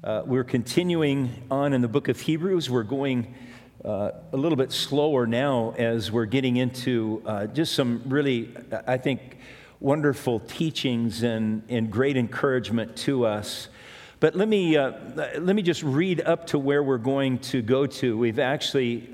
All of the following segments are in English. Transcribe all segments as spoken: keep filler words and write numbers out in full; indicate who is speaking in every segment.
Speaker 1: Uh, we're continuing on in the book of Hebrews. We're going uh, a little bit slower now as we're getting into uh, just some really, I think, wonderful teachings and, and great encouragement to us. But let me uh, let me just read up to where we're going to go to. We've actually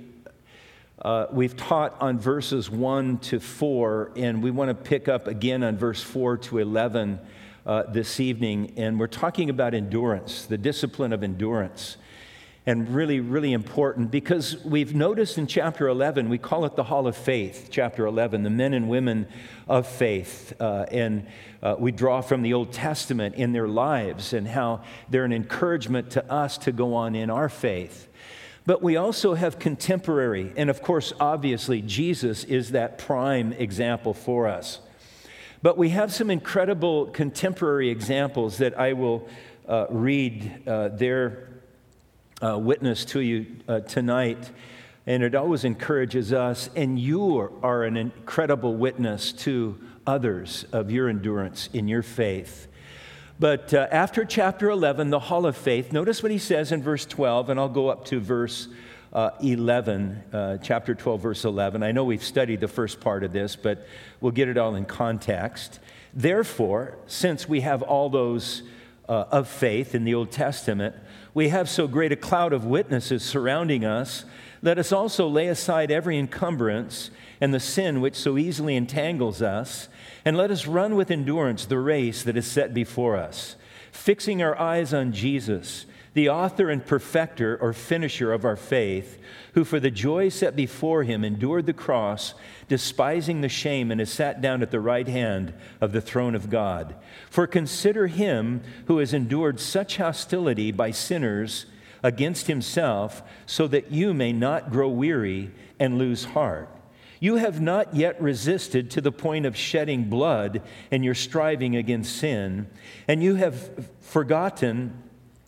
Speaker 1: uh, we've taught on verses one to four, and we want to pick up again on verse four to eleven. Uh, this evening, and we're talking about endurance, the discipline of endurance, and really, really important because we've noticed in chapter eleven, we call it the Hall of Faith, chapter eleven, the men and women of faith, uh, and uh, we draw from the Old Testament in their lives and how they're an encouragement to us to go on in our faith. But we also have contemporary, and of course, obviously, Jesus is that prime example for us. But we have some incredible contemporary examples that I will uh, read uh, their uh, witness to you uh, tonight. And it always encourages us, and you are an incredible witness to others of your endurance in your faith. But uh, after chapter eleven, the Hall of Faith, notice what he says in verse twelve, and I'll go up to verse Uh, eleven, uh, chapter twelve, verse eleven. I know we've studied the first part of this, but we'll get it all in context. Therefore, since we have all those uh, of faith in the Old Testament, we have so great a cloud of witnesses surrounding us, let us also lay aside every encumbrance and the sin which so easily entangles us, and let us run with endurance the race that is set before us, fixing our eyes on Jesus, the author and perfecter or finisher of our faith, who for the joy set before him endured the cross, despising the shame, and has sat down at the right hand of the throne of God. For consider him who has endured such hostility by sinners against himself, so that you may not grow weary and lose heart. You have not yet resisted to the point of shedding blood in your striving against sin, and you have forgotten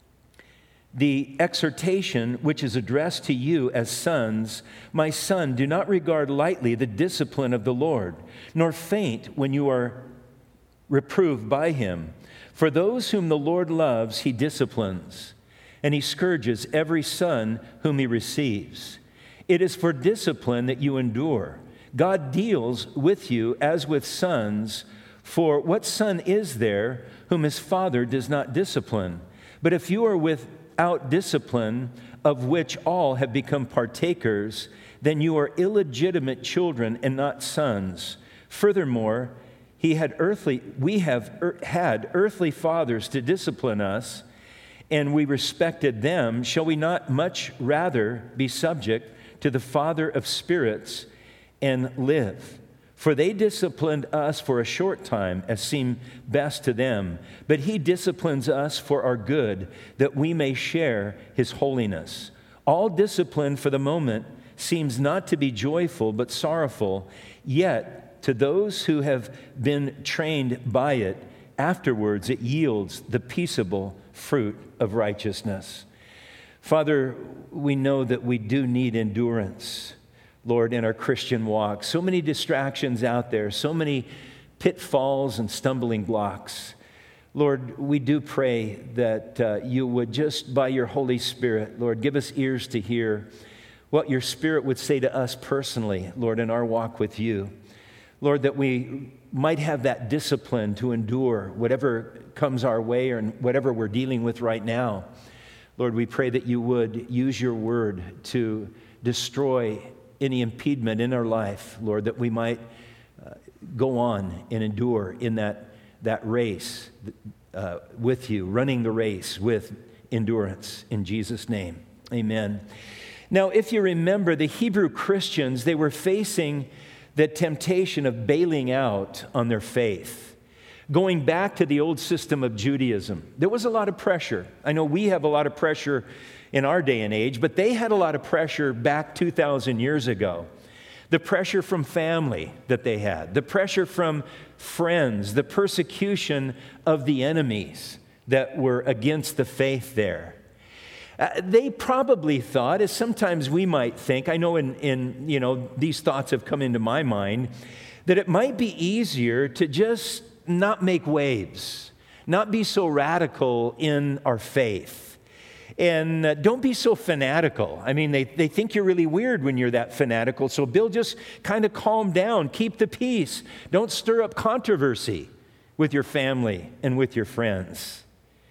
Speaker 1: the exhortation which is addressed to you as sons. My son, do not regard lightly the discipline of the Lord, nor faint when you are reproved by him. For those whom the Lord loves, he disciplines, and he scourges every son whom he receives. It is for discipline that you endure. God deals with you as with sons, for what son is there whom his father does not discipline? But if you are with Out discipline, of which all have become partakers, then you are illegitimate children and not sons. Furthermore, he had earthly, we have er, had earthly fathers to discipline us, and we respected them. Shall we not much rather be subject to the Father of spirits and live? For they disciplined us for a short time, as seemed best to them. But he disciplines us for our good, that we may share his holiness. All discipline for the moment seems not to be joyful, but sorrowful. Yet, to those who have been trained by it, afterwards it yields the peaceable fruit of righteousness. Father, we know that we do need endurance, Lord, in our Christian walk. So many distractions out there, so many pitfalls and stumbling blocks. Lord, we do pray that uh, you would just, by your Holy Spirit, Lord, give us ears to hear what your Spirit would say to us personally, Lord, in our walk with you. Lord, that we might have that discipline to endure whatever comes our way or whatever we're dealing with right now. Lord, we pray that you would use your word to destroy any impediment in our life, Lord, that we might uh, go on and endure in that, that race uh, with you, running the race with endurance. In Jesus' name, amen. Now, if you remember, the Hebrew Christians, they were facing the temptation of bailing out on their faith, going back to the old system of Judaism. There was a lot of pressure. I know we have a lot of pressure in our day and age, but they had a lot of pressure back two thousand years ago. The pressure from family that they had, the pressure from friends, the persecution of the enemies that were against the faith there. Uh, they probably thought, as sometimes we might think, I know in, in, you know, these thoughts have come into my mind, that it might be easier to just not make waves, not be so radical in our faith. And uh, don't be so fanatical. I mean, they, they think you're really weird when you're that fanatical. So Bill, just kind of calm down. Keep the peace. Don't stir up controversy with your family and with your friends.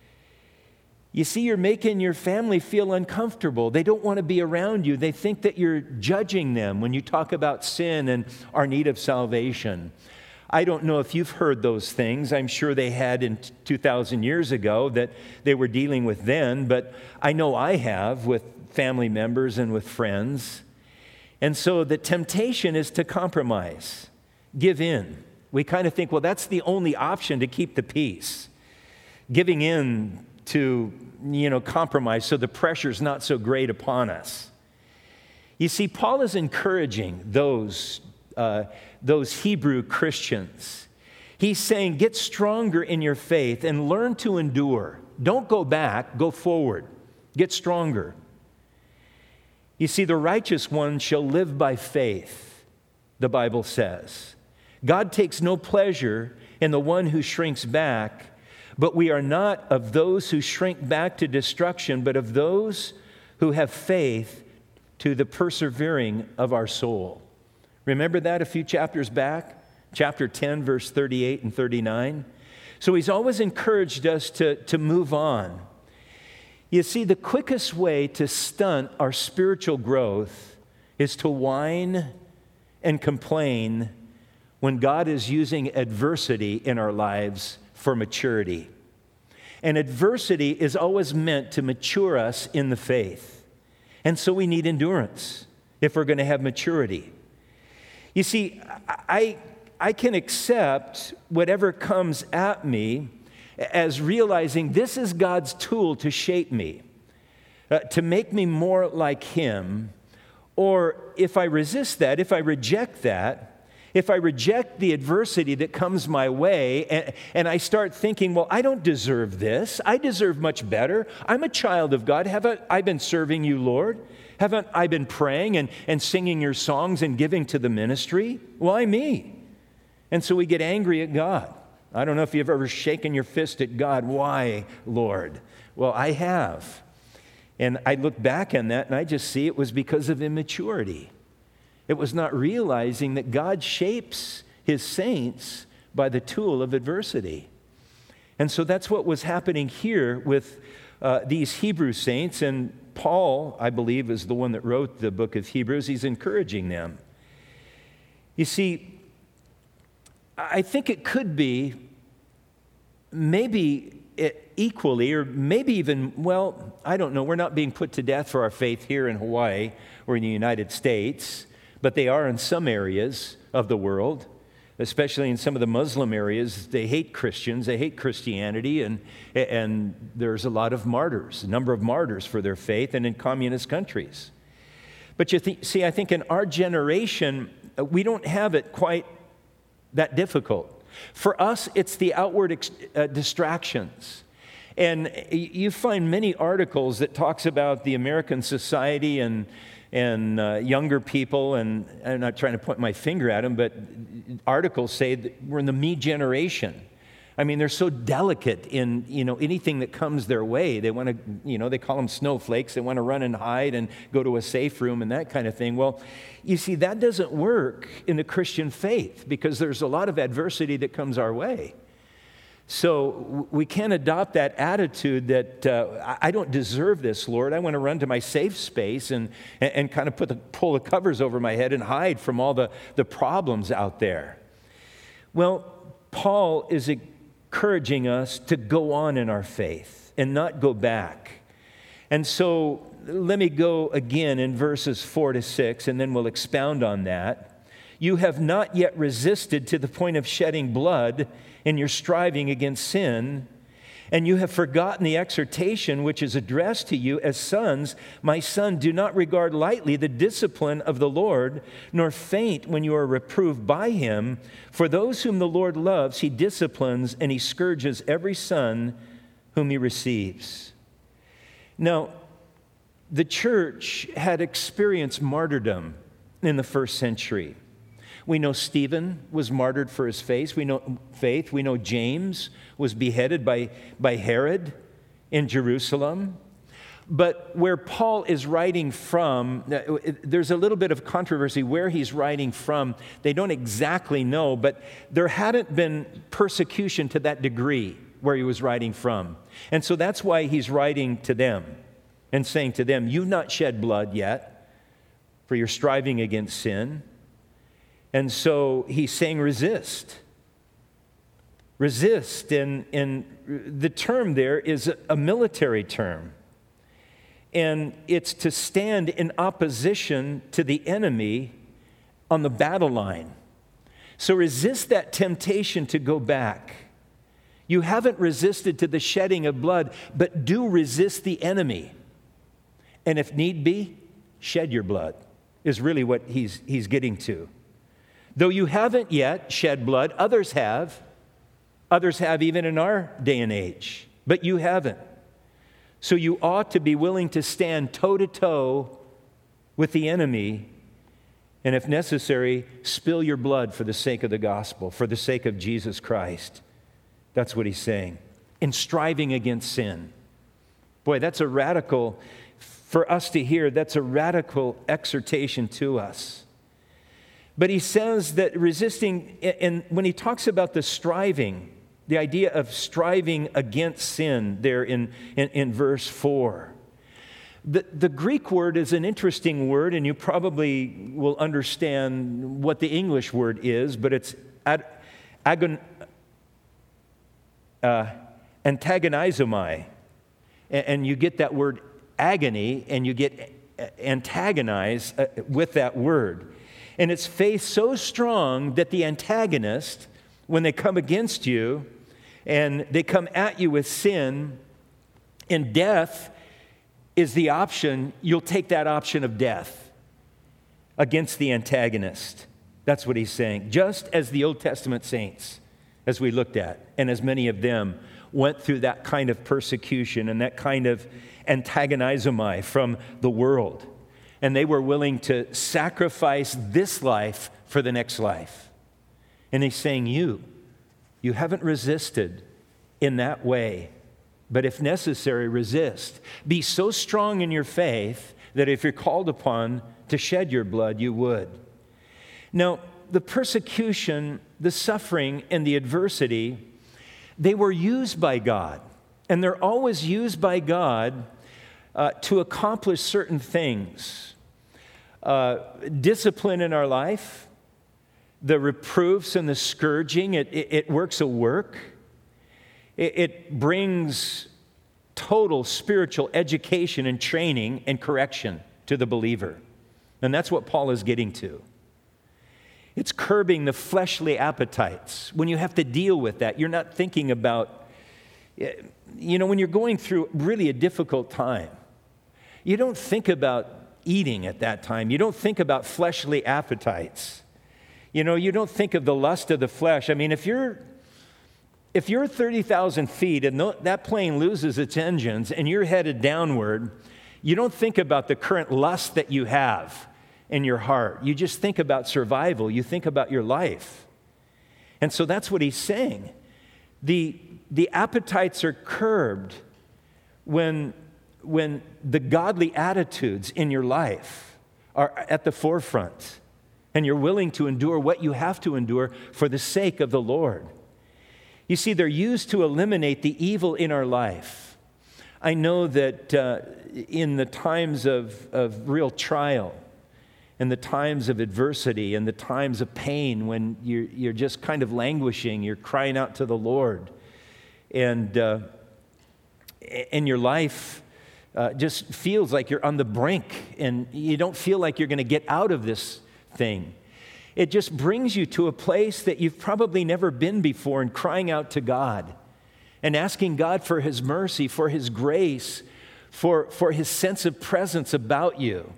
Speaker 1: You see, you're making your family feel uncomfortable. They don't want to be around you. They think that you're judging them when you talk about sin and our need of salvation. I don't know if you've heard those things. I'm sure they had in two thousand years ago that they were dealing with then, but I know I have with family members and with friends. And so the temptation is to compromise, give in. We kind of think, well, that's the only option to keep the peace. Giving in to, you know, compromise so the pressure's not so great upon us. You see, Paul is encouraging those uh, those Hebrew Christians. He's saying, get stronger in your faith and learn to endure. Don't go back, go forward. Get stronger. You see, the righteous one shall live by faith, the Bible says. God takes no pleasure in the one who shrinks back, but we are not of those who shrink back to destruction, but of those who have faith to the persevering of our soul. Remember that a few chapters back? Chapter ten, verse thirty-eight and thirty-nine. So he's always encouraged us to, to move on. You see, the quickest way to stunt our spiritual growth is to whine and complain when God is using adversity in our lives for maturity. And adversity is always meant to mature us in the faith. And so we need endurance if we're going to have maturity. You see, I, I can accept whatever comes at me as realizing this is God's tool to shape me, uh, to make me more like Him. Or if I resist that, if I reject that, if I reject the adversity that comes my way and, and I start thinking, well, I don't deserve this. I deserve much better. I'm a child of God. Haven't I been serving you, Lord? Haven't I been praying and, and singing your songs and giving to the ministry? Why me? And so we get angry at God. I don't know if you've ever shaken your fist at God. Why, Lord? Well, I have. And I look back on that and I just see it was because of immaturity. It was not realizing that God shapes His saints by the tool of adversity. And so that's what was happening here with uh, these Hebrew saints. And Paul, I believe, is the one that wrote the book of Hebrews. He's encouraging them. You see, I think it could be maybe equally, or maybe even, well, I don't know. We're not being put to death for our faith here in Hawaii or in the United States, but they are in some areas of the world, especially in some of the Muslim areas. They hate Christians, they hate Christianity, and, and there's a lot of martyrs, a number of martyrs for their faith, and in communist countries. But you th- see, I think in our generation, we don't have it quite that difficult. For us, it's the outward ex- uh, distractions. And you find many articles that talks about the American society and and uh, younger people, and I'm not trying to point my finger at them, but articles say that we're in the me generation. I mean, they're so delicate in, you know, anything that comes their way. They want to, you know, they call them snowflakes. They want to run and hide and go to a safe room and that kind of thing. Well, you see, that doesn't work in the Christian faith because there's a lot of adversity that comes our way. So we can't adopt that attitude that uh, I don't deserve this, Lord. I want to run to my safe space and, and, and kind of put the, pull the covers over my head and hide from all the, the problems out there. Well, Paul is encouraging us to go on in our faith and not go back. And so let me go again in verses four to six, and then we'll expound on that. You have not yet resisted to the point of shedding blood in your striving against sin, and you have forgotten the exhortation which is addressed to you as sons. My son, do not regard lightly the discipline of the Lord, nor faint when you are reproved by him. For those whom the Lord loves, he disciplines, and he scourges every son whom he receives. Now, the church had experienced martyrdom in the first century. We know Stephen was martyred for his faith. We know faith. We know James was beheaded by, by Herod in Jerusalem. But where Paul is writing from, there's a little bit of controversy where he's writing from. They don't exactly know, but there hadn't been persecution to that degree where he was writing from. And so that's why he's writing to them and saying to them, you've not shed blood yet, for you're striving against sin. And so he's saying resist. Resist. And, and the term there is a military term. And it's to stand in opposition to the enemy on the battle line. So resist that temptation to go back. You haven't resisted to the shedding of blood, but do resist the enemy. And if need be, shed your blood, is really what he's, he's getting to. Though you haven't yet shed blood, others have. Others have even in our day and age, but you haven't. So you ought to be willing to stand toe-to-toe with the enemy, and if necessary, spill your blood for the sake of the gospel, for the sake of Jesus Christ. That's what he's saying. In striving against sin. Boy, that's a radical, for us to hear, that's a radical exhortation to us. But he says that resisting, and when he talks about the striving, the idea of striving against sin there in, in, in verse four. The, the Greek word is an interesting word, and you probably will understand what the English word is, but it's ad, agon, uh, antagonizomai. And, and you get that word agony, and you get antagonize uh, with that word. And it's faith so strong that the antagonist, when they come against you, and they come at you with sin, and death is the option, you'll take that option of death against the antagonist. That's what he's saying. Just as the Old Testament saints, as we looked at, and as many of them went through that kind of persecution and that kind of antagonizomai from the world, and they were willing to sacrifice this life for the next life. And he's saying, you, you haven't resisted in that way, but if necessary, resist. Be so strong in your faith that if you're called upon to shed your blood, you would. Now, the persecution, the suffering, and the adversity, they were used by God, and they're always used by God uh, to accomplish certain things. Uh, discipline in our life, the reproofs and the scourging, it, it, it works a work. It, it brings total spiritual education and training and correction to the believer. And that's what Paul is getting to. It's curbing the fleshly appetites. When you have to deal with that, you're not thinking about, you know, when you're going through really a difficult time, you don't think about eating at that time. You don't think about fleshly appetites. You know, you don't think of the lust of the flesh. I mean, if you're if you're thirty thousand feet and that plane loses its engines and you're headed downward, you don't think about the current lust that you have in your heart. You just think about survival. You think about your life. And so that's what he's saying. The, the appetites are curbed when, when the godly attitudes in your life are at the forefront, and you're willing to endure what you have to endure for the sake of the Lord. You see, they're used to eliminate the evil in our life. I know that uh, in the times of, of real trial, in the times of adversity, in the times of pain, when you're, you're just kind of languishing, you're crying out to the Lord, and, uh, and your life uh, just feels like you're on the brink, and you don't feel like you're going to get out of this thing. It just brings you to a place that you've probably never been before, and crying out to God and asking God for His mercy, for His grace, for, for His sense of presence about you.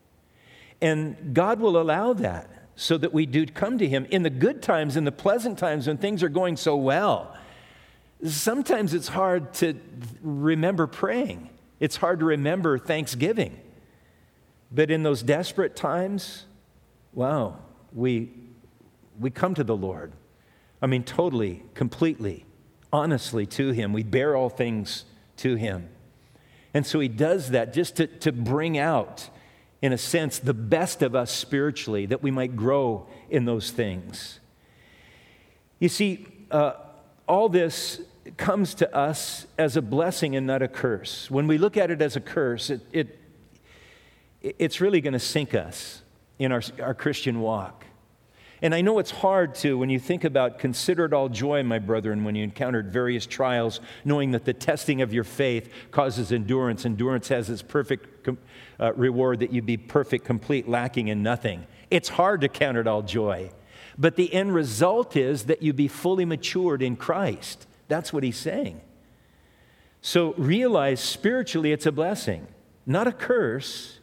Speaker 1: And God will allow that so that we do come to Him in the good times, in the pleasant times when things are going so well. Sometimes it's hard to remember praying. It's hard to remember thanksgiving. But in those desperate times, wow, we, we come to the Lord. I mean, totally, completely, honestly to Him. We bear all things to Him. And so he does that just to, to bring out, in a sense, the best of us spiritually, that we might grow in those things. You see, uh, all this comes to us as a blessing and not a curse. When we look at it as a curse, it, it it's really going to sink us in our, our Christian walk. And I know it's hard to, when you think about, consider it all joy, my brethren, when you encountered various trials, knowing that the testing of your faith causes endurance. Endurance has its perfect uh, reward, that you be perfect, complete, lacking in nothing. It's hard to count it all joy. But the end result is that you be fully matured in Christ. That's what he's saying. So realize spiritually it's a blessing, not a curse,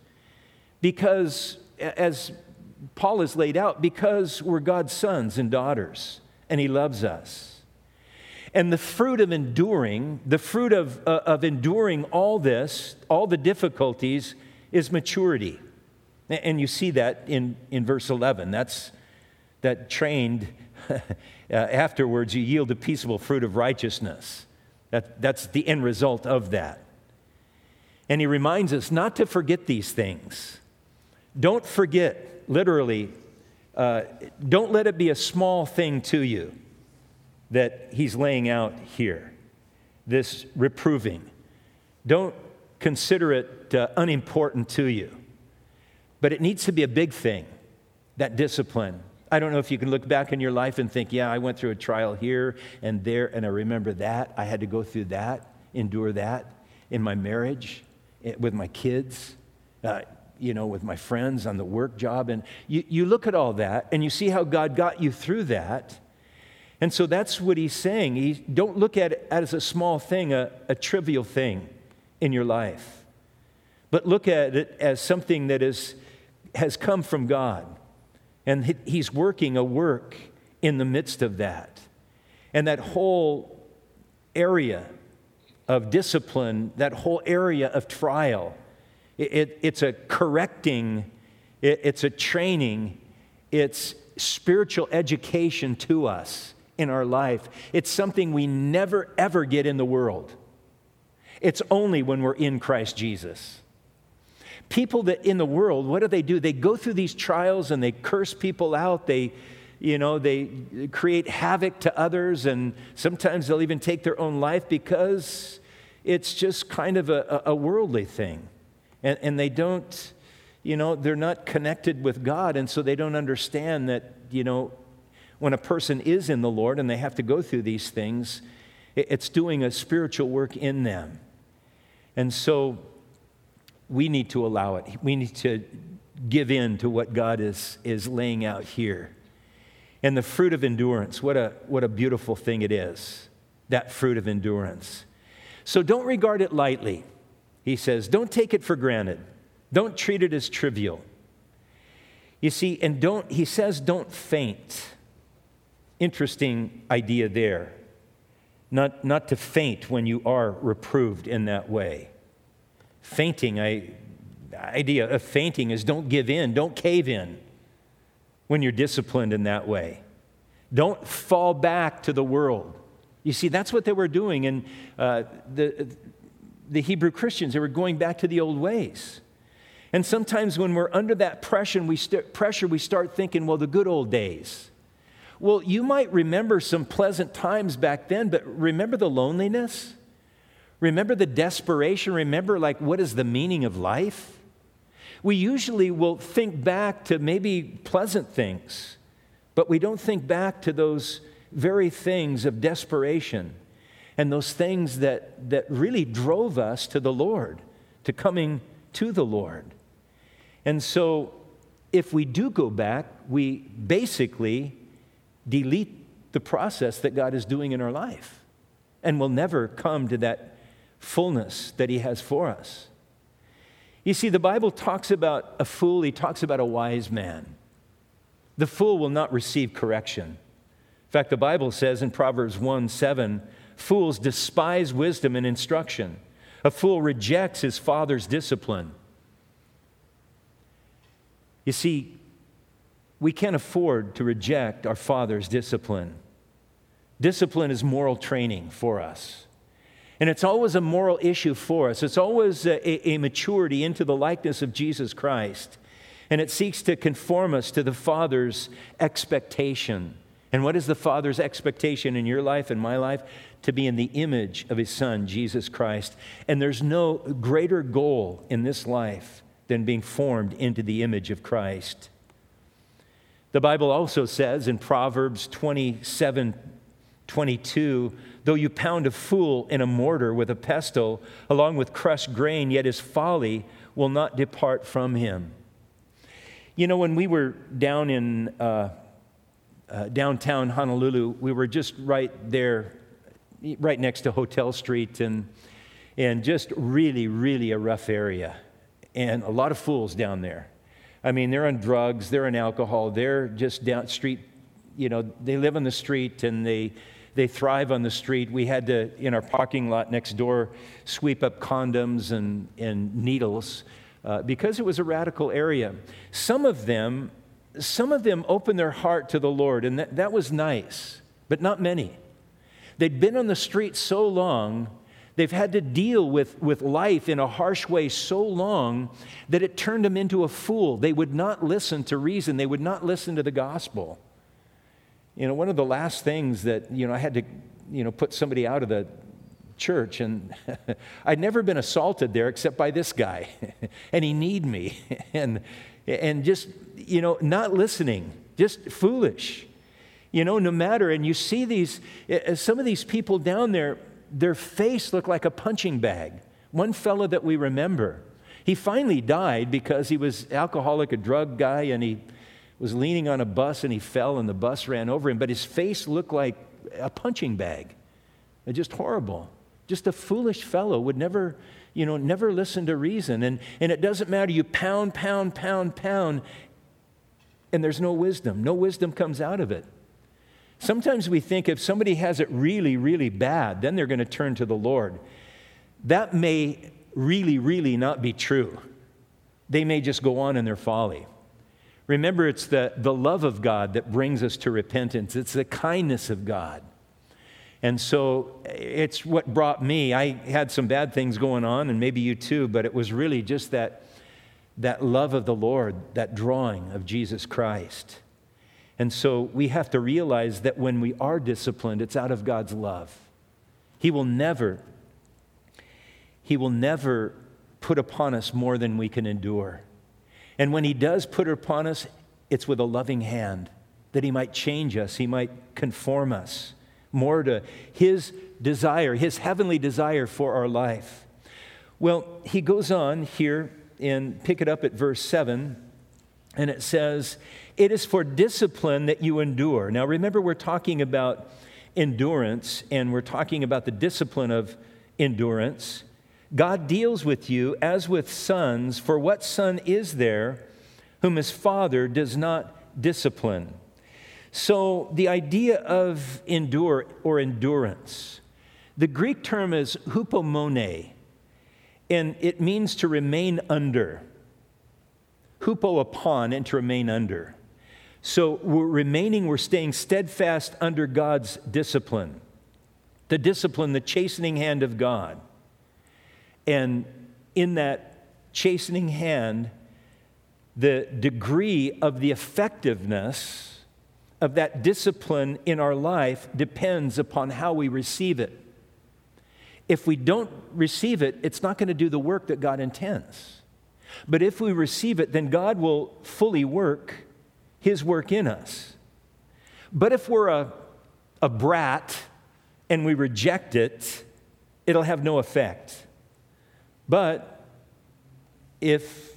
Speaker 1: because as Paul has laid out, because we're God's sons and daughters, and he loves us. And the fruit of enduring, the fruit of, uh, of enduring all this, all the difficulties, is maturity. And you see that in, in verse eleven. That's that trained, uh, afterwards you yield a peaceable fruit of righteousness. That, that's the end result of that. And he reminds us not to forget these things. Don't forget. Literally, uh, don't let it be a small thing to you that he's laying out here, this reproving. Don't consider it uh, unimportant to you, but it needs to be a big thing, that discipline. I don't know if you can look back in your life and think, yeah, I went through a trial here and there, and I remember that. I had to go through that, endure that in my marriage, with my kids, uh, you know, with my friends on the work job. And you, you look at all that and you see how God got you through that. And so that's what he's saying. He, don't look at it as a small thing, a, a trivial thing in your life, but look at it as something that is, has come from God. And he, he's working a work in the midst of that. And that whole area of discipline, that whole area of trial, It, it, it's a correcting, it, it's a training, it's spiritual education to us in our life. It's something we never, ever get in the world. It's only when we're in Christ Jesus. People that in the world, what do they do? They go through these trials and they curse people out. They, you know, they create havoc to others, and sometimes they'll even take their own life because it's just kind of a, a worldly thing. And, and they don't, you know, they're not connected with God, and so they don't understand that, you know, when a person is in the Lord and they have to go through these things, it, it's doing a spiritual work in them. And so we need to allow it. We need to give in to what God is, is laying out here. And the fruit of endurance, what a, what a beautiful thing it is, that fruit of endurance. So don't regard it lightly. He says, don't take it for granted. Don't treat it as trivial. You see, and don't, he says, don't faint. Interesting idea there. Not, not to faint when you are reproved in that way. Fainting, I, the idea of fainting is don't give in, don't cave in when you're disciplined in that way. Don't fall back to the world. You see, that's what they were doing. And uh, the... The Hebrew Christians, they were going back to the old ways. And sometimes when we're under that pressure, we st- pressure, we start thinking, well, the good old days. Well, you might remember some pleasant times back then, but remember the loneliness? Remember the desperation? Remember, like, what is the meaning of life? We usually will think back to maybe pleasant things, but we don't think back to those very things of desperation. And those things that, that really drove us to the Lord, to coming to the Lord. And so if we do go back, we basically delete the process that God is doing in our life. And we'll never come to that fullness that he has for us. You see, the Bible talks about a fool, he talks about a wise man. The fool will not receive correction. In fact, the Bible says in Proverbs one seven, fools despise wisdom and instruction. A fool rejects his father's discipline. You see, we can't afford to reject our father's discipline. Discipline is moral training for us. And it's always a moral issue for us. It's always a, a maturity into the likeness of Jesus Christ. And it seeks to conform us to the Father's expectation. And what is the Father's expectation in your life and my life? To be in the image of His Son, Jesus Christ. And there's no greater goal in this life than being formed into the image of Christ. The Bible also says in Proverbs twenty-seven twenty-two, though you pound a fool in a mortar with a pestle, along with crushed grain, yet his folly will not depart from him. You know, when we were down in uh, uh, downtown Honolulu, we were just right there, right next to Hotel Street, and and just really, really a rough area, and a lot of fools down there. I mean, they're on drugs, they're on alcohol, they're just down street, you know, they live on the street and they they thrive on the street. We had to, in our parking lot next door, sweep up condoms and, and needles uh, because it was a radical area. Some of them, some of them opened their heart to the Lord, and that, that was nice, but not many. They'd been on the street so long, they've had to deal with, with life in a harsh way so long that it turned them into a fool. They would not listen to reason. They would not listen to the gospel. You know, one of the last things that, you know, I had to, you know, put somebody out of the church, and I'd never been assaulted there except by this guy, and he kneed me, and and just, you know, not listening, just foolish. You know, no matter, and you see these, some of these people down there, their face looked like a punching bag. One fellow that we remember, he finally died because he was alcoholic, a drug guy, and he was leaning on a bus and he fell and the bus ran over him, but his face looked like a punching bag. Just horrible. Just a foolish fellow, would never, you know, never listen to reason. And, and it doesn't matter, you pound, pound, pound, pound, and there's no wisdom. No wisdom comes out of it. Sometimes we think if somebody has it really, really bad, then they're going to turn to the Lord. That may really, really not be true. They may just go on in their folly. Remember, it's the, the love of God that brings us to repentance. It's the kindness of God. And so it's what brought me. I had some bad things going on, and maybe you too, but it was really just that, that love of the Lord, that drawing of Jesus Christ. And so we have to realize that when we are disciplined, it's out of God's love. He will never, He will never put upon us more than we can endure. And when He does put it upon us, it's with a loving hand, that He might change us, He might conform us more to His desire, His heavenly desire for our life. Well, He goes on here and pick it up at verse seven, and it says, it is for discipline that you endure. Now remember, we're talking about endurance, and we're talking about the discipline of endurance. God deals with you as with sons, for what son is there whom his father does not discipline? So the idea of endure or endurance, the Greek term is hupomone, and it means to remain under. Hupo upon, and to remain under. So we're remaining, we're staying steadfast under God's discipline. The discipline, the chastening hand of God. And in that chastening hand, the degree of the effectiveness of that discipline in our life depends upon how we receive it. If we don't receive it, it's not going to do the work that God intends. But if we receive it, then God will fully work His work in us. But if we're a, a brat and we reject it, it'll have no effect. But if,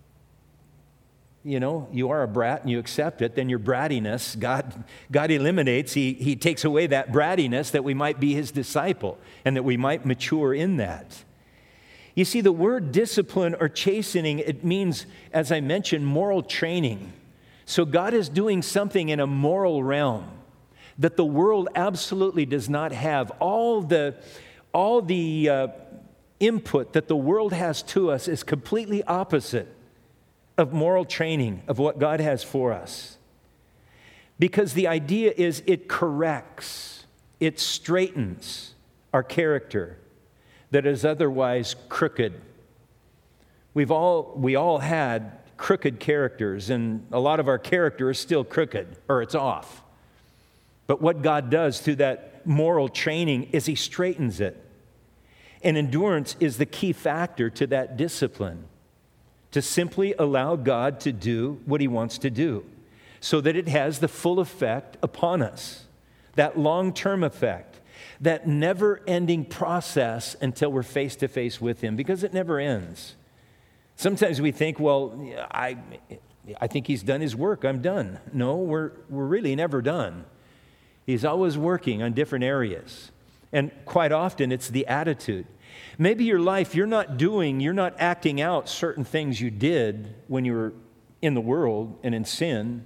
Speaker 1: you know, you are a brat and you accept it, then your brattiness, God, God eliminates, he, he takes away that brattiness that we might be His disciple and that we might mature in that. You see, the word discipline or chastening, it means, as I mentioned, moral training. So God is doing something in a moral realm that the world absolutely does not have. All the, all the uh, input that the world has to us is completely opposite of moral training, of what God has for us. Because the idea is it corrects, it straightens our character. that is otherwise crooked. We've all, we all had crooked characters, and a lot of our character is still crooked, or it's off. But what God does through that moral training is He straightens it. And endurance is the key factor to that discipline, to simply allow God to do what He wants to do, so that it has the full effect upon us, that long-term effect, that never-ending process until we're face-to-face with Him, because it never ends. Sometimes we think, well, I, I think He's done His work, I'm done. No, we're, we're really never done. He's always working on different areas. And quite often, it's the attitude. Maybe your life, you're not doing, you're not acting out certain things you did when you were in the world and in sin.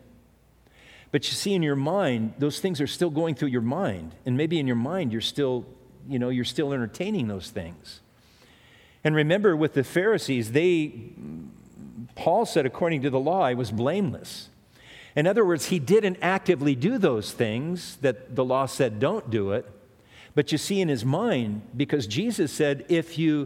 Speaker 1: But you see, in your mind, those things are still going through your mind. And maybe in your mind, you're still, you know, you're still entertaining those things. And remember, with the Pharisees, they, Paul said, according to the law, I was blameless. In other words, he didn't actively do those things that the law said don't do it. But you see in his mind, because Jesus said, if you,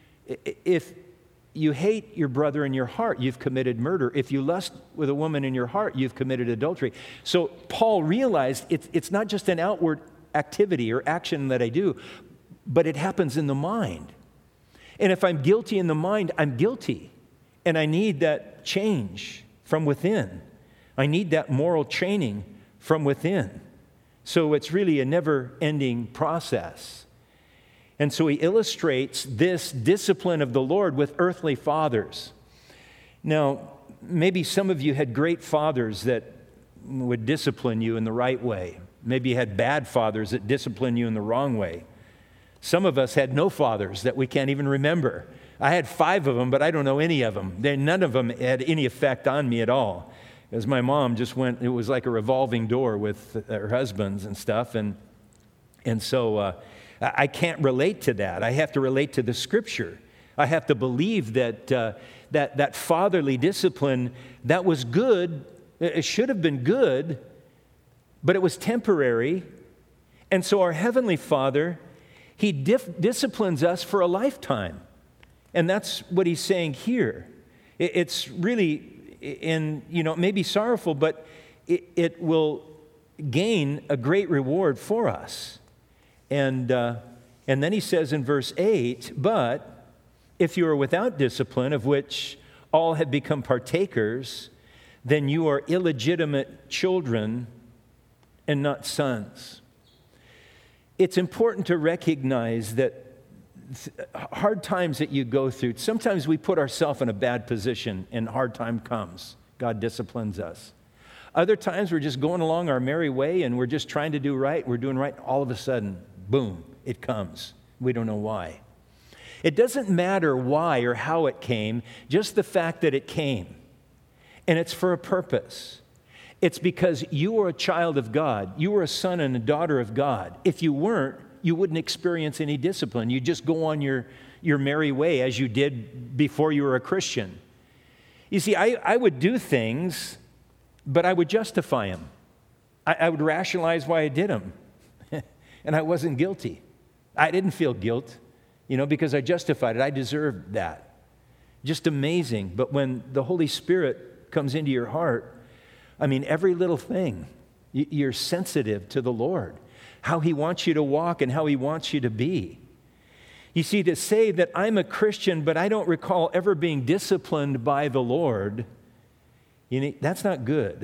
Speaker 1: if you hate your brother in your heart, you've committed murder. If you lust with a woman in your heart, you've committed adultery. So Paul realized it's, it's not just an outward activity or action that I do, but it happens in the mind. And if I'm guilty in the mind, I'm guilty. And I need that change from within. I need that moral training from within. So it's really a never-ending process. And so he illustrates this discipline of the Lord with earthly fathers. Now, maybe some of you had great fathers that would discipline you in the right way. Maybe you had bad fathers that discipline you in the wrong way. Some of us had no fathers that we can't even remember. I had five of them, but I don't know any of them. They, none of them had any effect on me at all. Because my mom just went, it was like a revolving door with her husbands and stuff. And, and so uh, I can't relate to that. I have to relate to the Scripture. I have to believe that, uh, that that fatherly discipline, that was good. It should have been good, but it was temporary. And so our Heavenly Father, He dif- disciplines us for a lifetime. And that's what He's saying here. It, it's really, in, you know, it may be sorrowful, but it, it will gain a great reward for us. And, uh, and then He says in verse eight, but if you are without discipline, of which all have become partakers, then you are illegitimate children and not sons. It's important to recognize that hard times that you go through, sometimes we put ourselves in a bad position and hard time comes. God disciplines us. Other times we're just going along our merry way and we're just trying to do right. We're doing right. All of a sudden, boom, it comes. We don't know why. It doesn't matter why or how it came, just the fact that it came. And it's for a purpose. It's because you were a child of God. You were a son and a daughter of God. If you weren't, you wouldn't experience any discipline. You'd just go on your, your merry way as you did before you were a Christian. You see, I, I would do things, but I would justify them. I, I would rationalize why I did them. And I wasn't guilty. I didn't feel guilt, you know, because I justified it. I deserved that. Just amazing. But when the Holy Spirit comes into your heart, I mean, every little thing, you're sensitive to the Lord, how He wants you to walk and how He wants you to be. You see, to say that I'm a Christian, but I don't recall ever being disciplined by the Lord, you know, that's not good.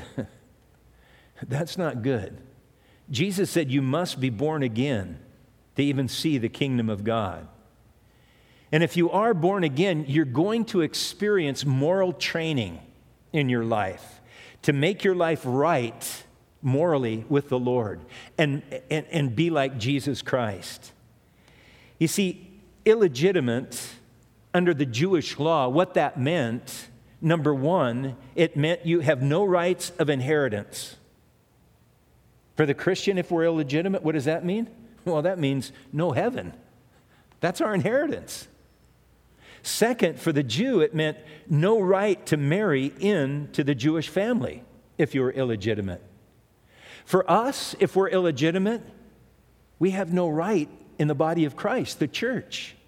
Speaker 1: That's not good. Jesus said you must be born again to even see the kingdom of God. And if you are born again, you're going to experience moral training in your life to make your life right morally with the Lord and, and, and be like Jesus Christ. You see, illegitimate under the Jewish law, what that meant, number one, it meant you have no rights of inheritance. For the Christian, if we're illegitimate, what does that mean? Well, that means no heaven. That's our inheritance. Second, for the Jew, it meant no right to marry into the Jewish family if you were illegitimate. For us, if we're illegitimate, we have no right in the body of Christ, the church.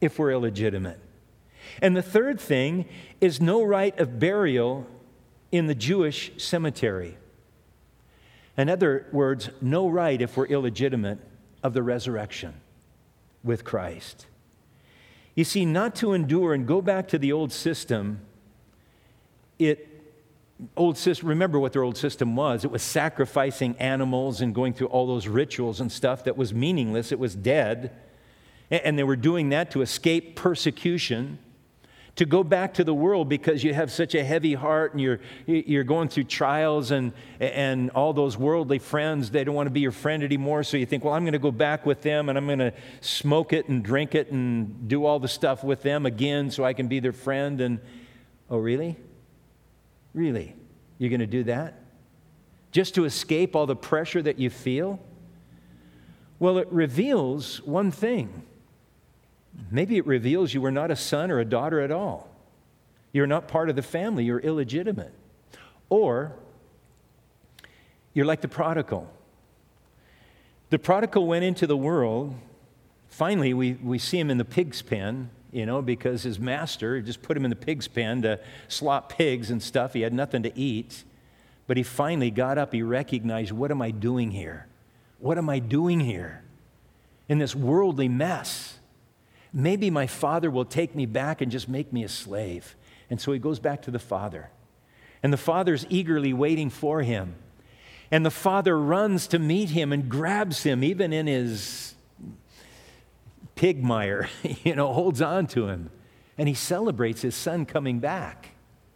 Speaker 1: if we're illegitimate. And the third thing is no right of burial in the Jewish cemetery. In other words, no right, if we're illegitimate, of the resurrection with Christ. You see, not to endure and go back to the old system, it, old system, remember what their old system was. It was sacrificing animals and going through all those rituals and stuff that was meaningless. It was dead. And they were doing that to escape persecution. To go back to the world because you have such a heavy heart and you're you're going through trials and and all those worldly friends, they don't want to be your friend anymore. So you think, well, I'm going to go back with them and I'm going to smoke it and drink it and do all the stuff with them again so I can be their friend. And oh, really? Really? You're going to do that? Just to escape all the pressure that you feel? Well, it reveals one thing. Maybe it reveals you were not a son or a daughter at all. You're not part of the family. You're illegitimate. Or you're like the prodigal. The prodigal went into the world. Finally, we, we see him in the pig's pen, you know, because his master just put him in the pig's pen to slop pigs and stuff. He had nothing to eat. But he finally got up. He recognized, what am I doing here? What am I doing here in this worldly mess? Maybe my father will take me back and just make me a slave. And so he goes back to the father. And the father's eagerly waiting for him. And the father runs to meet him and grabs him, even in his pig mire, you know, holds on to him. And he celebrates his son coming back.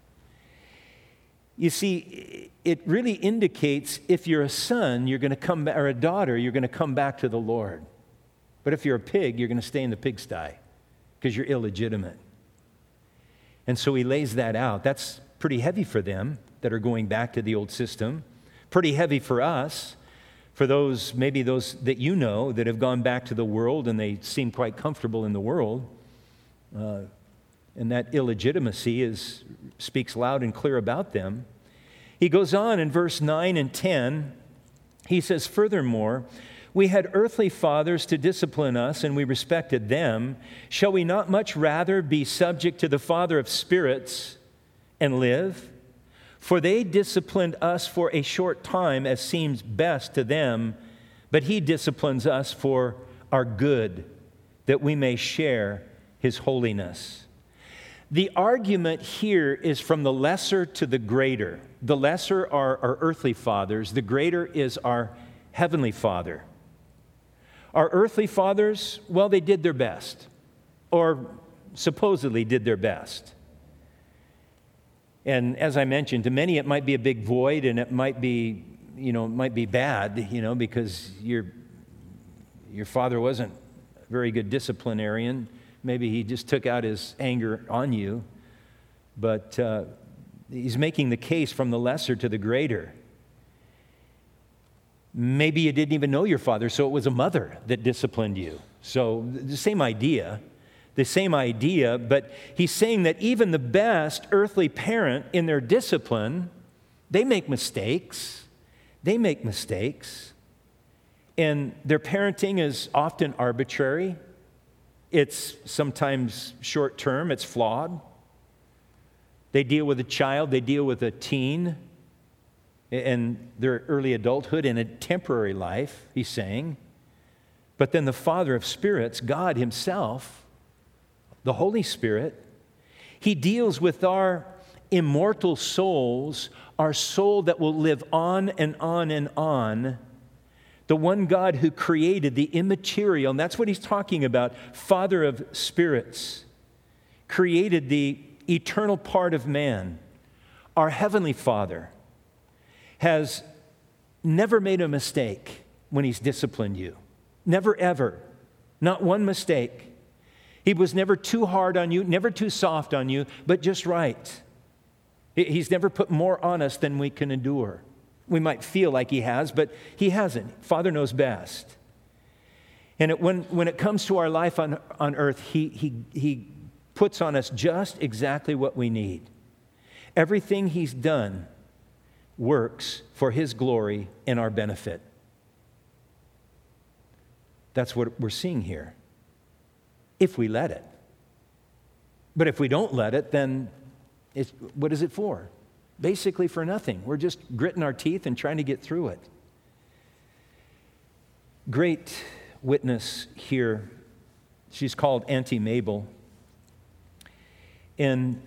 Speaker 1: You see, it really indicates if you're a son, you're going to come back, or a daughter, you're going to come back to the Lord. But if you're a pig, you're going to stay in the pigsty because you're illegitimate. And so he lays that out. That's pretty heavy for them that are going back to the old system. Pretty heavy for us, for those, maybe those that you know that have gone back to the world and they seem quite comfortable in the world. Uh, and that illegitimacy is, speaks loud and clear about them. He goes on in verse nine and ten. He says, furthermore, we had earthly fathers to discipline us, and we respected them. Shall we not much rather be subject to the Father of spirits and live? For they disciplined us for a short time as seems best to them, but he disciplines us for our good, that we may share his holiness. The argument here is from the lesser to the greater. The lesser are our earthly fathers. The greater is our heavenly Father. Our earthly fathers, well, they did their best, or supposedly did their best. And as I mentioned, to many it might be a big void, and it might be, you know, it might be bad, you know, because your your father wasn't a very good disciplinarian. Maybe he just took out his anger on you. But uh, he's making the case from the lesser to the greater. Maybe you didn't even know your father, so it was a mother that disciplined you. So the same idea, the same idea, but he's saying that even the best earthly parent in their discipline, they make mistakes. They make mistakes. And their parenting is often arbitrary. It's sometimes short-term. It's flawed. They deal with a child. They deal with a teen and their early adulthood in a temporary life, he's saying. But then the Father of spirits, God himself, the Holy Spirit, he deals with our immortal souls, our soul that will live on and on and on. The one God who created the immaterial, and that's what he's talking about, Father of spirits, created the eternal part of man. Our Heavenly Father has never made a mistake when he's disciplined you. Never, ever. Not one mistake. He was never too hard on you, never too soft on you, but just right. He's never put more on us than we can endure. We might feel like he has, but he hasn't. Father knows best. And it, when, when it comes to our life on, on earth, he, he, he puts on us just exactly what we need. Everything he's done works for his glory and our benefit. That's what we're seeing here, if we let it. But if we don't let it, then it's, what is it for? Basically for nothing. We're just gritting our teeth and trying to get through it. Great witness here. She's called Auntie Mabel. And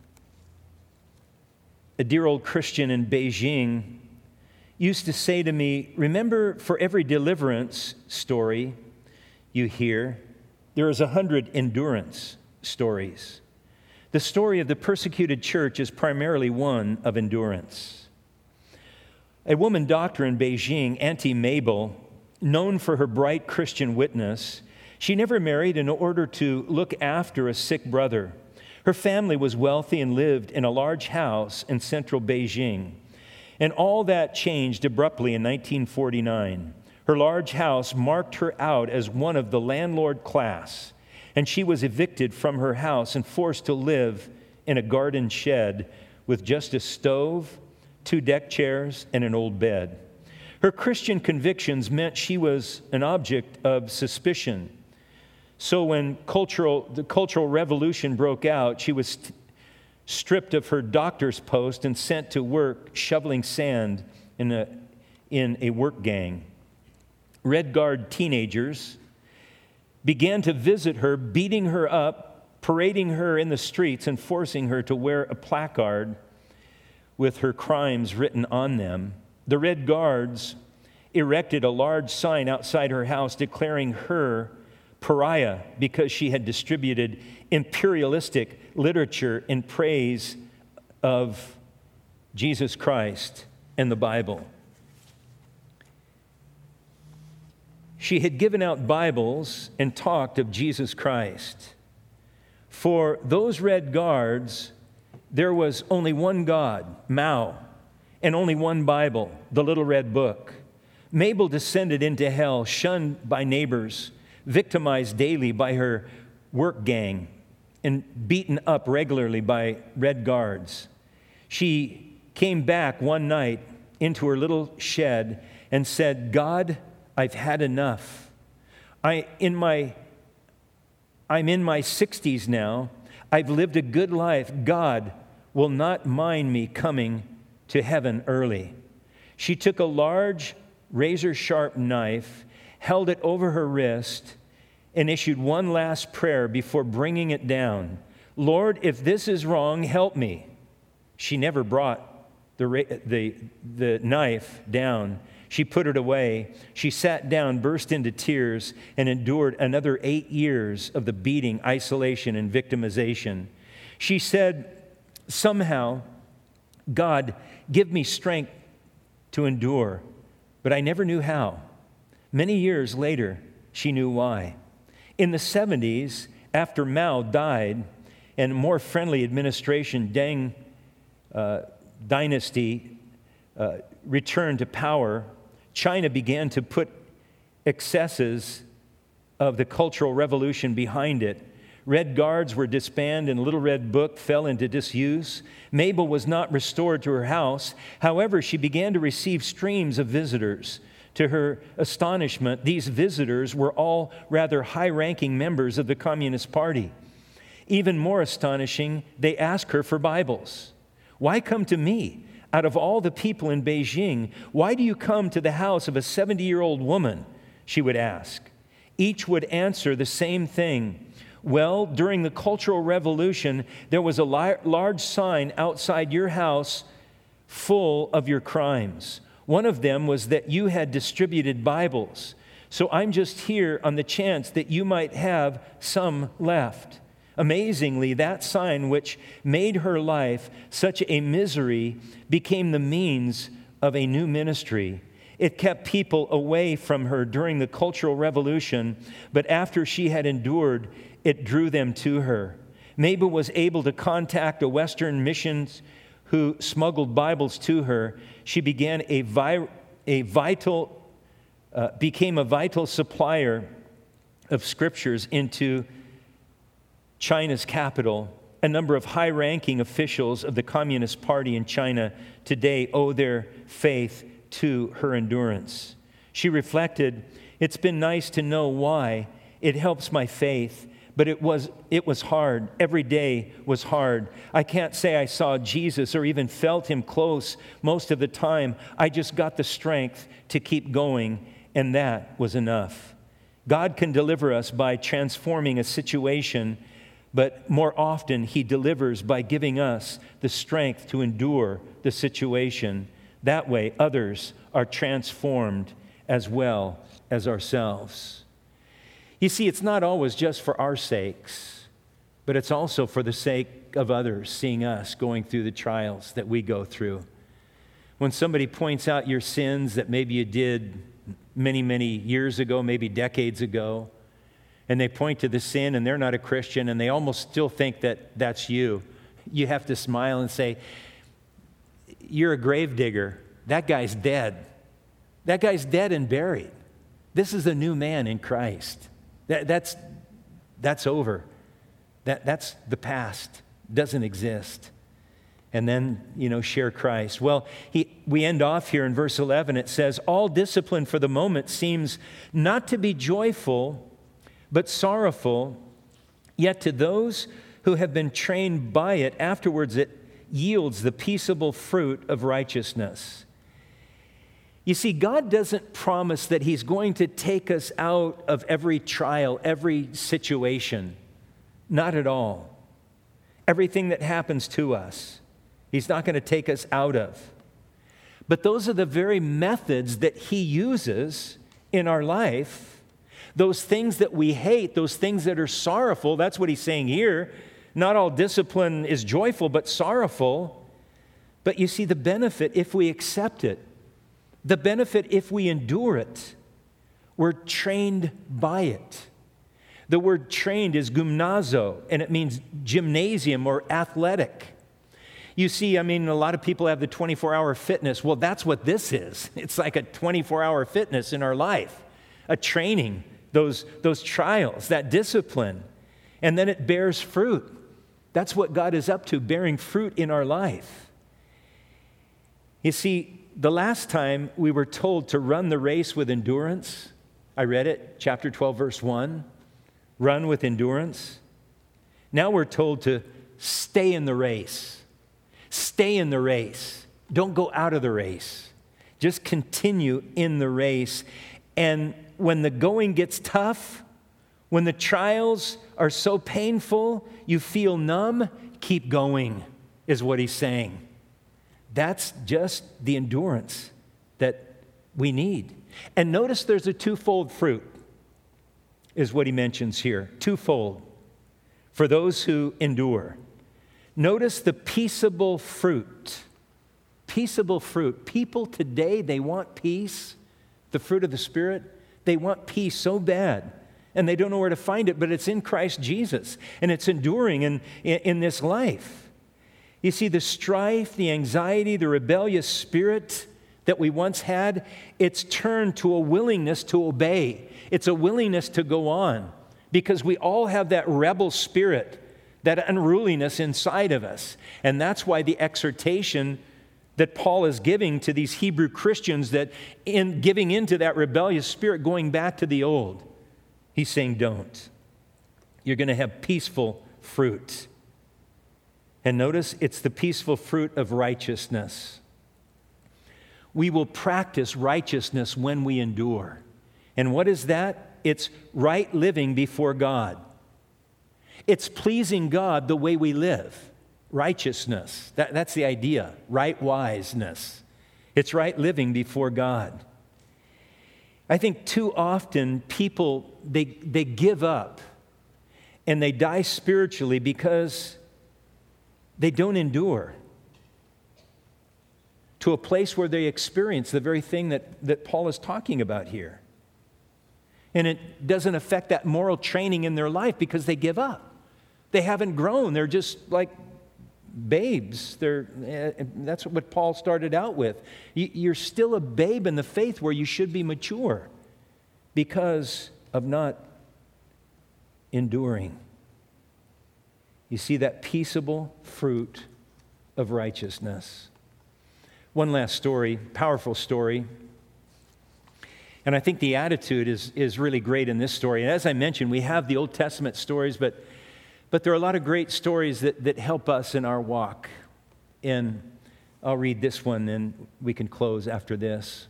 Speaker 1: a dear old Christian in Beijing used to say to me, remember, for every deliverance story you hear, there is a hundred endurance stories. The story of the persecuted church is primarily one of endurance. A woman doctor in Beijing, Auntie Mabel, known for her bright Christian witness, she never married in order to look after a sick brother. Her family was wealthy and lived in a large house in central Beijing. And all that changed abruptly in nineteen forty-nine. Her large house marked her out as one of the landlord class, and she was evicted from her house and forced to live in a garden shed with just a stove, two deck chairs, and an old bed. Her Christian convictions meant she was an object of suspicion. So when cultural, the Cultural Revolution broke out, she was st- stripped of her doctor's post and sent to work shoveling sand in a, in a work gang. Red Guard teenagers began to visit her, beating her up, parading her in the streets, and forcing her to wear a placard with her crimes written on them. The Red Guards erected a large sign outside her house declaring her pariah because she had distributed imperialistic literature in praise of Jesus Christ and the Bible. She had given out Bibles and talked of Jesus Christ. For those Red Guards, there was only one God, Mao, and only one Bible, the Little Red Book. Mabel descended into hell, shunned by neighbors, victimized daily by her work gang, and beaten up regularly by Red Guards. She came back one night into her little shed and said, God, I've had enough. I, in my, I'm in my sixties now. I've lived a good life. God will not mind me coming to heaven early. She took a large razor-sharp knife, held it over her wrist, and issued one last prayer before bringing it down. Lord, if this is wrong, help me. She never brought the, the, the knife down. She put it away. She sat down, burst into tears, and endured another eight years of the beating, isolation, and victimization. She said, somehow, God, give me strength to endure, but I never knew how. Many years later, she knew why. In the seventies, after Mao died and a more friendly administration, Deng uh, dynasty, uh, returned to power, China began to put excesses of the Cultural Revolution behind it. Red Guards were disbanded and Little Red Book fell into disuse. Mabel was not restored to her house. However, she began to receive streams of visitors. To her astonishment, these visitors were all rather high-ranking members of the Communist Party. Even more astonishing, they asked her for Bibles. Why come to me? Out of all the people in Beijing, why do you come to the house of a seventy-year-old woman? She would ask. Each would answer the same thing. Well, during the Cultural Revolution, there was a large sign outside your house full of your crimes. One of them was that you had distributed Bibles. So I'm just here on the chance that you might have some left. Amazingly, that sign, which made her life such a misery, became the means of a new ministry. It kept people away from her during the Cultural Revolution, but after she had endured, it drew them to her. Mabel was able to contact a Western mission who smuggled Bibles to her. She began a, vi- a vital, uh, became a vital supplier of scriptures into China's capital. A number of high-ranking officials of the Communist Party in China today owe their faith to her endurance. She reflected, it's been nice to know why. It helps my faith, but it was it was hard. Every day was hard. I can't say I saw Jesus or even felt him close most of the time. I just got the strength to keep going, and that was enough. God can deliver us by transforming a situation, but more often he delivers by giving us the strength to endure the situation. That way, others are transformed as well as ourselves. You see, it's not always just for our sakes, but it's also for the sake of others seeing us going through the trials that we go through. When somebody points out your sins that maybe you did many, many years ago, maybe decades ago, and they point to the sin and they're not a Christian and they almost still think that that's you, you have to smile and say, you're a gravedigger. That guy's dead. That guy's dead and buried. This is a new man in Christ. That, that's, that's over. That, that's the past. Doesn't exist. And then, you know, share Christ. Well, he, we end off here in verse eleven. It says, all discipline for the moment seems not to be joyful, but sorrowful. Yet to those who have been trained by it, afterwards it yields the peaceable fruit of righteousness. You see, God doesn't promise that he's going to take us out of every trial, every situation. Not at all. Everything that happens to us, he's not going to take us out of. But those are the very methods that he uses in our life. Those things that we hate, those things that are sorrowful, that's what he's saying here. Not all discipline is joyful, but sorrowful. But you see the benefit if we accept it. The benefit if we endure it. We're trained by it. The word trained is gymnazo, and it means gymnasium or athletic. You see, I mean, a lot of people have the twenty-four hour fitness. Well, that's what this is. It's like a twenty-four hour fitness in our life, a training, those, those trials, that discipline, and then it bears fruit. That's what God is up to, bearing fruit in our life. You see, the last time we were told to run the race with endurance, I read it, chapter twelve, verse one, run with endurance. Now we're told to stay in the race. Stay in the race. Don't go out of the race. Just continue in the race. And when the going gets tough, when the trials are so painful, you feel numb, keep going, is what he's saying. That's just the endurance that we need. And notice there's a twofold fruit, is what he mentions here. Twofold. For those who endure. Notice the peaceable fruit. Peaceable fruit. People today, they want peace, the fruit of the Spirit. They want peace so bad, and they don't know where to find it, but it's in Christ Jesus, and it's enduring in, in, in this life. You see, the strife, the anxiety, the rebellious spirit that we once had, it's turned to a willingness to obey. It's a willingness to go on, because we all have that rebel spirit, that unruliness inside of us. And that's why the exhortation that Paul is giving to these Hebrew Christians, that in giving into that rebellious spirit, going back to the old, he's saying don't. You're going to have peaceful fruit. And notice, it's the peaceful fruit of righteousness. We will practice righteousness when we endure. And what is that? It's right living before God. It's pleasing God the way we live. Righteousness. That, that's the idea. Right wiseness. It's right living before God. I think too often people, they, they give up and they die spiritually because they don't endure to a place where they experience the very thing that, that Paul is talking about here. And it doesn't affect that moral training in their life because they give up. They haven't grown. They're just like babes. They're, that's what Paul started out with. You're still a babe in the faith where you should be mature because of not enduring. You see that peaceable fruit of righteousness. One last story, powerful story. And I think the attitude is, is really great in this story. And as I mentioned, we have the Old Testament stories, but, but there are a lot of great stories that, that help us in our walk. And I'll read this one, and we can close after this.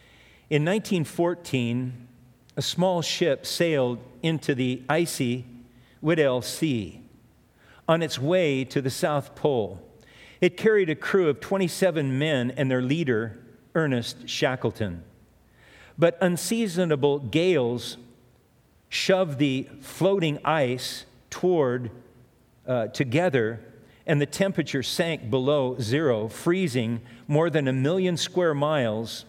Speaker 1: In nineteen fourteen, a small ship sailed into the icy Weddell Sea on its way to the South Pole. It carried a crew of twenty-seven men and their leader, Ernest Shackleton. But unseasonable gales shoved the floating ice toward uh, together, and the temperature sank below zero, freezing more than a million square miles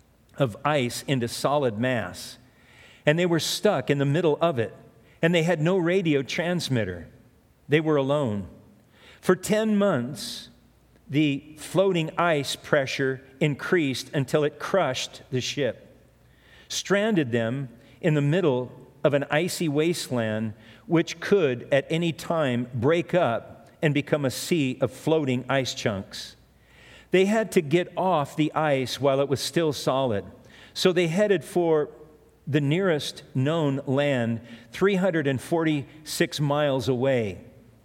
Speaker 1: of ice into solid mass. And they were stuck in the middle of it, and they had no radio transmitter. They were alone. For ten months, the floating ice pressure increased until it crushed the ship, stranded them in the middle of an icy wasteland which could at any time break up and become a sea of floating ice chunks. They had to get off the ice while it was still solid, so they headed for the nearest known land, three hundred forty-six miles away,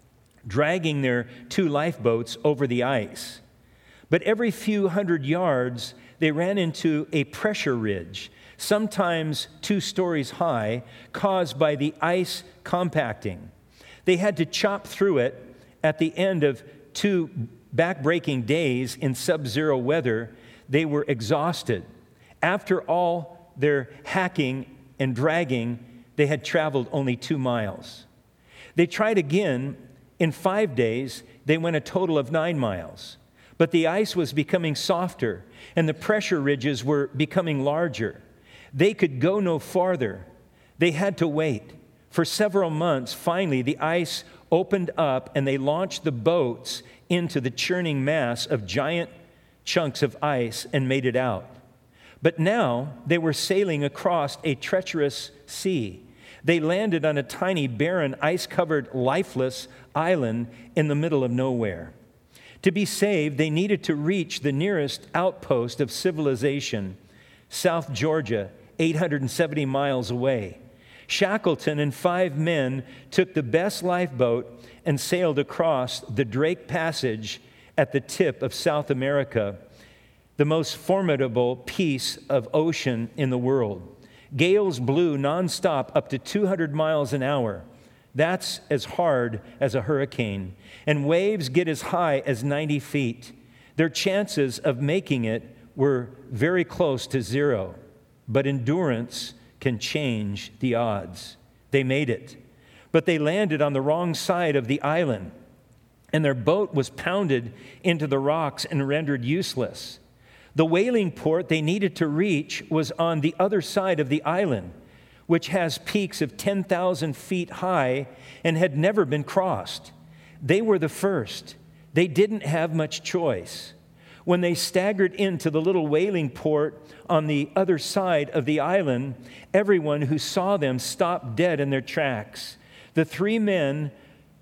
Speaker 1: dragging their two lifeboats over the ice. But every few hundred yards, they ran into a pressure ridge, sometimes two stories high, caused by the ice compacting. They had to chop through it at the end of two back-breaking days in sub-zero weather. They were exhausted. After all their hacking and dragging, they had traveled only two miles. They tried again. In five days, they went a total of nine miles. But the ice was becoming softer, and the pressure ridges were becoming larger. They could go no farther. They had to wait. For several months, finally, the ice opened up, and they launched the boats into the churning mass of giant chunks of ice and made it out. But now they were sailing across a treacherous sea. They landed on a tiny, barren, ice-covered, lifeless island in the middle of nowhere. To be saved, they needed to reach the nearest outpost of civilization, South Georgia, eight hundred seventy miles away. Shackleton and five men took the best lifeboat and sailed across the Drake Passage at the tip of South America, the most formidable piece of ocean in the world. Gales blew nonstop up to two hundred miles an hour. That's as hard as a hurricane. And waves get as high as ninety feet. Their chances of making it were very close to zero. But endurance can change the odds. They made it. But they landed on the wrong side of the island, and their boat was pounded into the rocks and rendered useless. The whaling port they needed to reach was on the other side of the island, which has peaks of ten thousand feet high and had never been crossed. They were the first. They didn't have much choice. When they staggered into the little whaling port on the other side of the island, everyone who saw them stopped dead in their tracks. The three men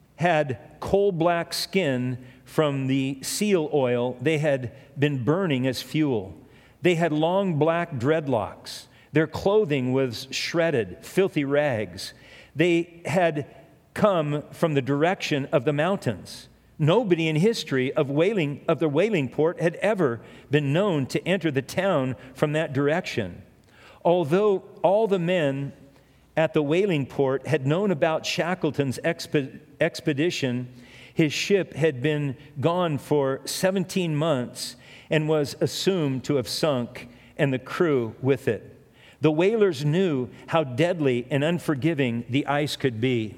Speaker 1: had coal-black skin from the seal oil they had been burning as fuel. They had long black dreadlocks. Their clothing was shredded, filthy rags. They had come from the direction of the mountains. Nobody in history of whaling of the whaling port had ever been known to enter the town from that direction. Although all the men at the whaling port had known about Shackleton's exp- expedition, his ship had been gone for seventeen months and was assumed to have sunk, and the crew with it. The whalers knew how deadly and unforgiving the ice could be.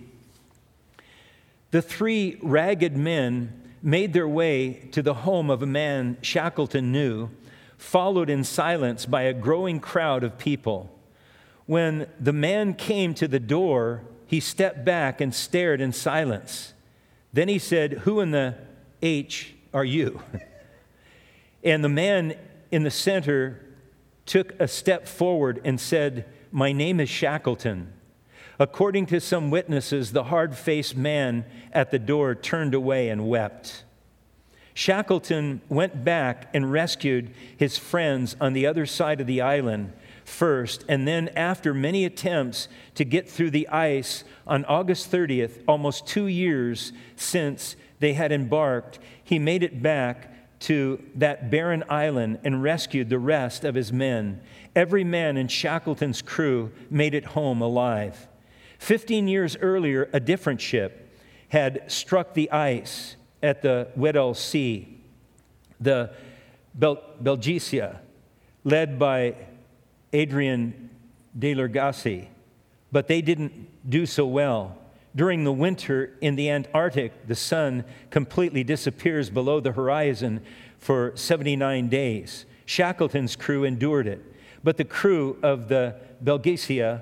Speaker 1: The three ragged men made their way to the home of a man Shackleton knew, followed in silence by a growing crowd of people. When the man came to the door, he stepped back and stared in silence. Then he said, "Who in the H are you?" And the man in the center took a step forward and said, "My name is Shackleton." According to some witnesses, the hard-faced man at the door turned away and wept. Shackleton went back and rescued his friends on the other side of the island, first, and then after many attempts to get through the ice on August thirtieth, almost two years since they had embarked, he made it back to that barren island and rescued the rest of his men. Every man in Shackleton's crew made it home alive. Fifteen years earlier, a different ship had struck the ice at the Weddell Sea, the Bel- Belgicia, led by Adrian de Lergassi, but they didn't do so well. During the winter in the Antarctic, the sun completely disappears below the horizon for seventy-nine days. Shackleton's crew endured it, but the crew of the Belgicia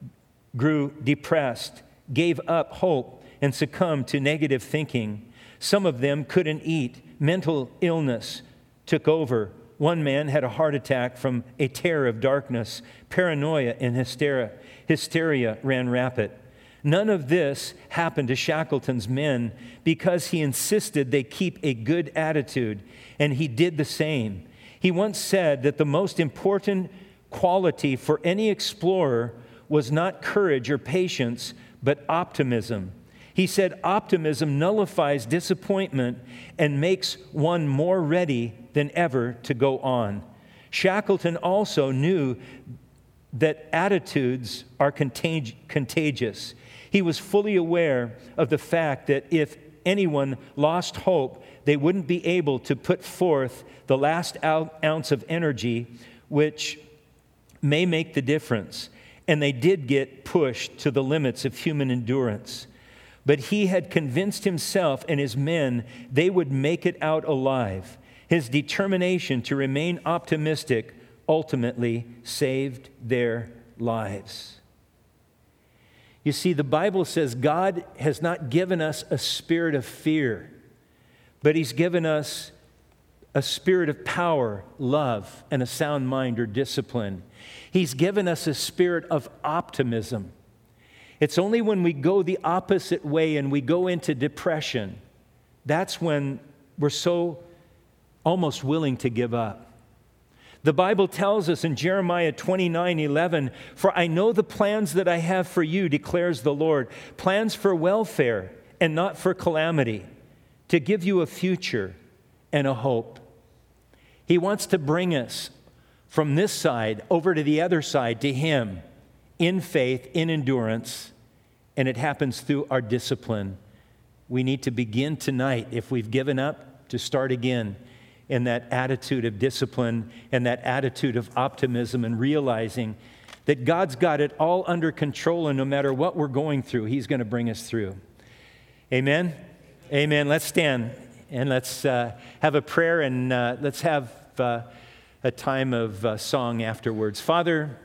Speaker 1: grew depressed, gave up hope, and succumbed to negative thinking. Some of them couldn't eat. Mental illness took over. One man had a heart attack from a terror of darkness. Paranoia and hysteria, hysteria ran rapid. None of this happened to Shackleton's men because he insisted they keep a good attitude, and he did the same. He once said that the most important quality for any explorer was not courage or patience, but optimism. He said optimism nullifies disappointment and makes one more ready than ever to go on. Shackleton also knew that attitudes are contag- contagious. He was fully aware of the fact that if anyone lost hope, they wouldn't be able to put forth the last ounce of energy, which may make the difference. And they did get pushed to the limits of human endurance. But he had convinced himself and his men they would make it out alive. His determination to remain optimistic ultimately saved their lives. You see, the Bible says God has not given us a spirit of fear, but He's given us a spirit of power, love, and a sound mind or discipline. He's given us a spirit of optimism. It's only when we go the opposite way and we go into depression, that's when we're so almost willing to give up. The Bible tells us in Jeremiah twenty-nine eleven, "For I know the plans that I have for you, declares the Lord, plans for welfare and not for calamity, to give you a future and a hope." He wants to bring us from this side over to the other side, to Him, in faith, in endurance, and it happens through our discipline. We need to begin tonight, if we've given up, to start again in that attitude of discipline and that attitude of optimism, and realizing that God's got it all under control, and no matter what we're going through, He's going to bring us through. Amen? Amen. Let's stand and let's uh, have a prayer, and uh, let's have uh, a time of uh, song afterwards. Father,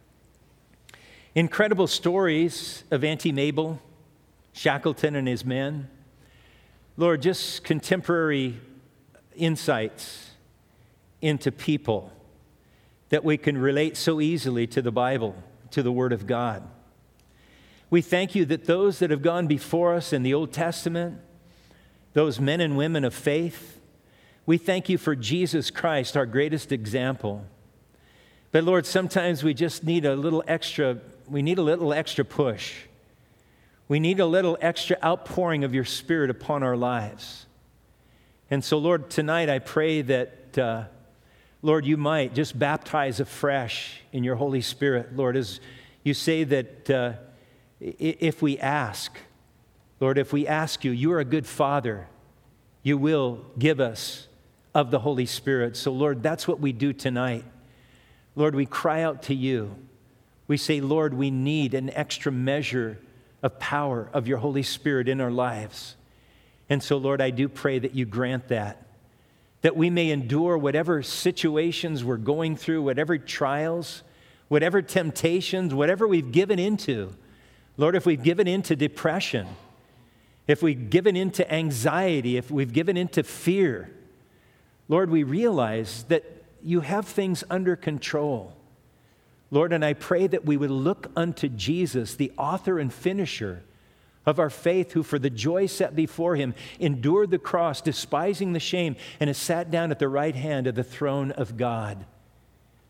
Speaker 1: incredible stories of Auntie Mabel, Shackleton and his men. Lord, just contemporary insights into people that we can relate so easily to the Bible, to the Word of God. We thank you that those that have gone before us in the Old Testament, those men and women of faith, we thank you for Jesus Christ, our greatest example. But Lord, sometimes we just need a little extra, we need a little extra push. We need a little extra outpouring of your Spirit upon our lives. And so, Lord, tonight I pray that, uh, Lord, you might just baptize afresh in your Holy Spirit. Lord, as you say that uh, if we ask, Lord, if we ask you, you are a good Father, you will give us of the Holy Spirit. So, Lord, that's what we do tonight. Lord, we cry out to you. We say, Lord, we need an extra measure of power of your Holy Spirit in our lives. And so, Lord, I do pray that you grant that, that we may endure whatever situations we're going through, whatever trials, whatever temptations, whatever we've given into. Lord, if we've given into depression, if we've given into anxiety, if we've given into fear, Lord, we realize that you have things under control. Lord, and I pray that we would look unto Jesus, the author and finisher of our faith, who for the joy set before him endured the cross, despising the shame, and has sat down at the right hand of the throne of God.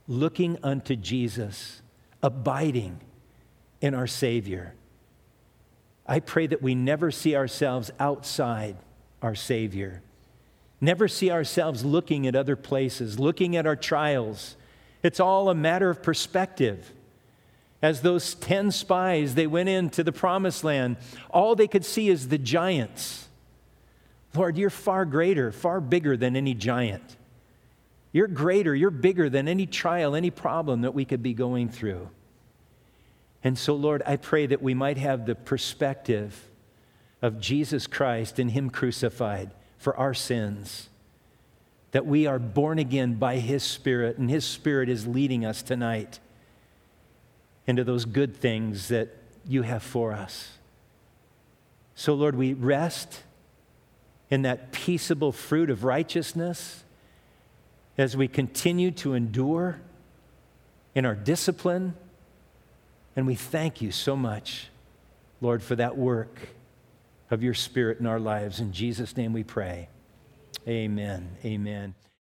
Speaker 1: looking unto Jesus, abiding in our Savior. I pray that we never see ourselves outside our Savior. Never see ourselves looking at other places, looking at our trials. It's all a matter of perspective. As those ten spies, they went into the promised land, all they could see is the giants. Lord, you're far greater, far bigger than any giant. You're greater, you're bigger than any trial, any problem that we could be going through. And so, Lord, I pray that we might have the perspective of Jesus Christ and Him crucified for our sins, that we are born again by His Spirit, and His Spirit is leading us tonight into those good things that you have for us. So, Lord, we rest in that peaceable fruit of righteousness as we continue to endure in our discipline. And we thank you so much, Lord, for that work of your Spirit in our lives. In Jesus' name we pray. Amen. Amen.